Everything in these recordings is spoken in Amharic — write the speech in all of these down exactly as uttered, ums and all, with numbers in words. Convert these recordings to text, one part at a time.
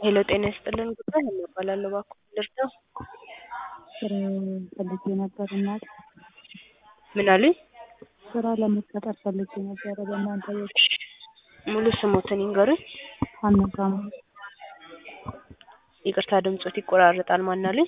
ሄሎ ጤና ይስጥልን ጉዳይ ሀና እባላለሁ። እባክዎ ልርዳው? ስራ ፈልጌ ነበር እናት። ምን አሉኝ? ስራ ለመቀጠር ፈልጌ ነበረ በእናንተ በኩል። ሙሉ ስሞትን ይንገሩኝ? ሀና ሳሙኤል። ይቅርታ ድምጾት ይቆራረጣል። ማን አሉኝ?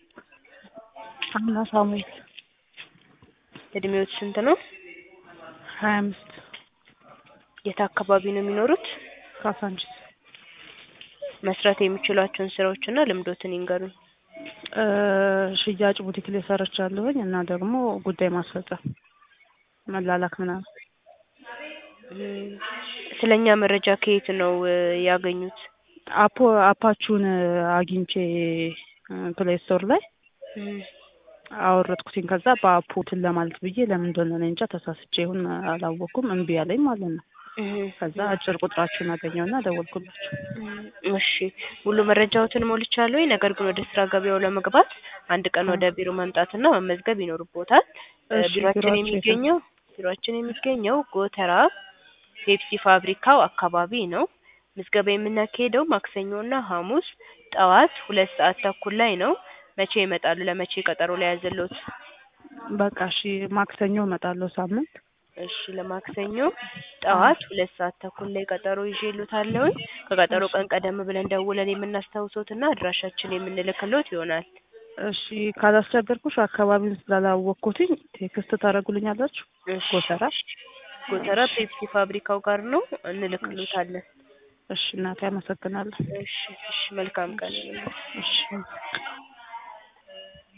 ሀና ሳሙኤል። እድሜዎት ስንት ነው? ሀያ አምስት የት አካባቢ ነው የሚኖሩት? ካሳንቺስ። መስራት የሚችሏቸውን ስራዎችና ልምዶትን ይንገሩኝ? እ ሽያጭ ቡቲክ ላይ ሰርቻለሁኝ እና ደግሞ ጉዳይ ማስፈጸም መላላክ ምናምን። እም፣ ስለኛ መረጃ ከየት ነው እ ያገኙት? አፖ አፓችሁን አግኝቼ ፕሌይ ስቶር ላይ እም፣ አወረድኩትኝ። ከዛ በአፑ እንትን ለማለት ብዬ ለምን እንደሆነ እኔ እንጃ ተሳስቼ ይሁን አላወኩም እምቢ አለኝ ማለት ነው። እም፣ ከዛ አጭር ቁጥራችሁን አገኘውና ደወልኩላችሁ። እም፣ እሺ ሙሉ መረጃዎትን ሞልቻለሁኝ። ነገር ግን ወደ ስራ ገበያው ለመግባት አንድ ቀን ወደ ቢሮ መምጣትና መመዝገብ ይኖርብዎታል። እ እሺ ቢሮአችን ቢሮአችሁ የት ነው? የሚገኘው ቢሮአችን የሚገኘው ጎተራ ፔፕሲ ፋብሪካው አካባቢ ነው። ምዝገባ የምናካሂደው ማክሰኞና ሐሙስ ጠዋት ሁለት ሰዓት ተኩል ላይ ነው። መቼ ይመጣሉ? ለመቼ ቀጠሮ ልያዝልዎት? በቃ እሺ ማክሰኞ እመጣለሁ ሳምንት። እሺ ለማክሰኞ ጠዋት ሁለት ሰዓት ተኩል ላይ ቀጠሮ ይዤልዎታለሁኝ። ከቀጠሮ እሺ ቀን ቀደም ብለን ደውለን የምናስታውሶትና አድራሻችን የምንልክልዎት ይሆናል። እሺ ካላስቸገርኩሽ አካባቢውን ስላላወቅኩትኝ ቴክስት ታደርጉልኛላችሁ? እሺ ጎተራ። ጎተራ እሺ ፔፕሲ ፋብሪካው ጋር ነው፣ እሺ እንልክልዎታለን። እሺ እናቴ አመሰግናለሁ። እሺ እሺ መልካም ቀን ይሁንልዎት። እሺ